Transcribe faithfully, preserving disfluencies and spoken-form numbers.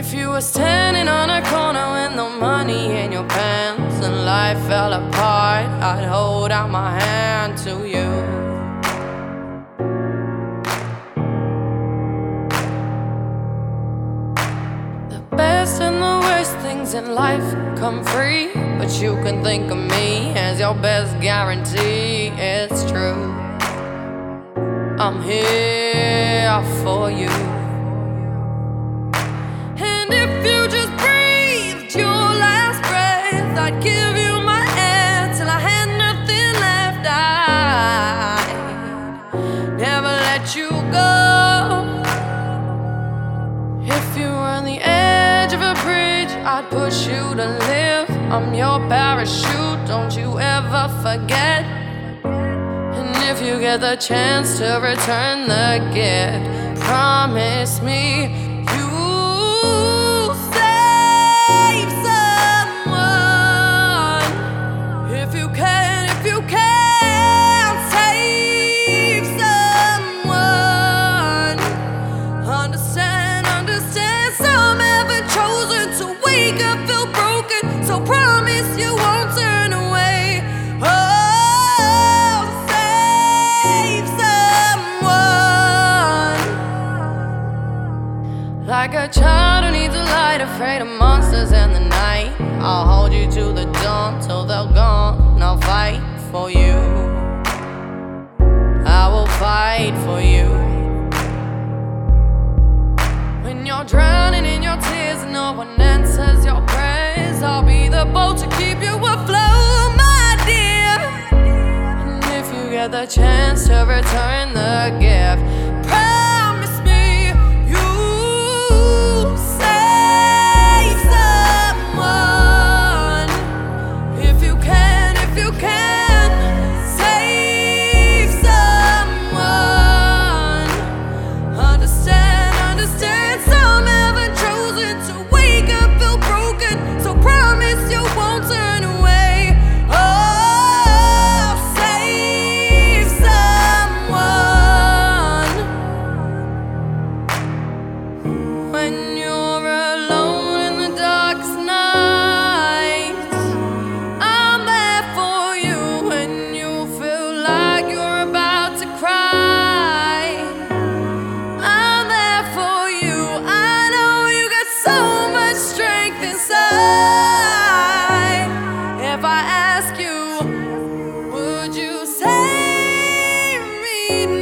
If you were standing on a corner with no money in your pants and life fell apart, I'd hold out my hand to you. The best and the worst things in life come free, but you can think of me as your best guarantee. It's true, I'm here for you. If you just breathed your last breath, I'd give you my hand till I had nothing left. I'd never let you go. If you were on the edge of a bridge, I'd push you to live. I'm your parachute, don't you ever forget. And if you get the chance to return the gift, promise me like a child who needs a light, afraid of monsters in the night. I'll hold you to the dawn till they're gone. I'll fight for you, I will fight for you. When you're drowning in your tears and no one answers your prayers, I'll be the boat to keep you afloat, my dear. And if you get the chance to return the gift, if I ask you, would you save me?